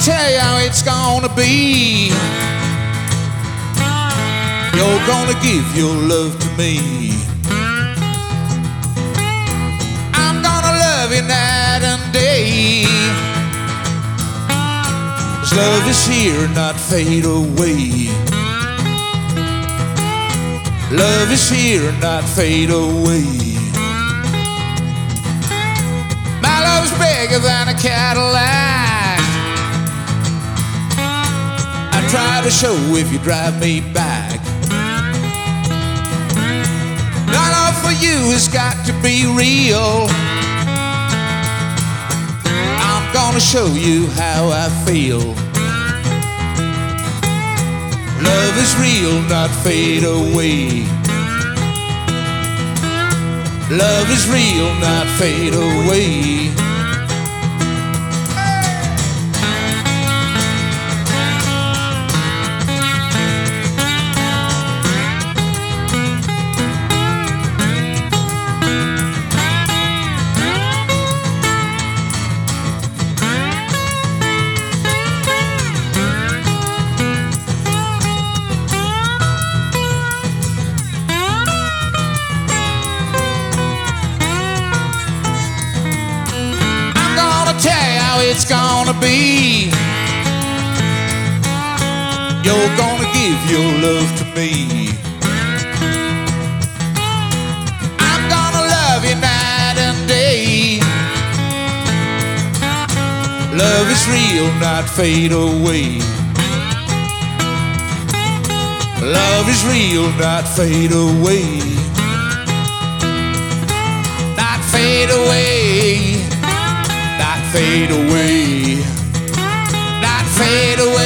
tell you how it's gonna be. You're gonna give your love to me. I'm gonna love you night and day. 'Cause love is here, not fade away. Love is here, not fade away. My love's bigger than a Cadillac. I try to show if you drive me back. My love for you has got to be real. I'm gonna show you how I feel. Love is real, not fade away. Love is real, not fade away. It's gonna be. You're gonna give your love to me. I'm gonna love you night and day. Love is real, not fade away. Love is real, not fade away. Not fade away. Not fade away, not fade away.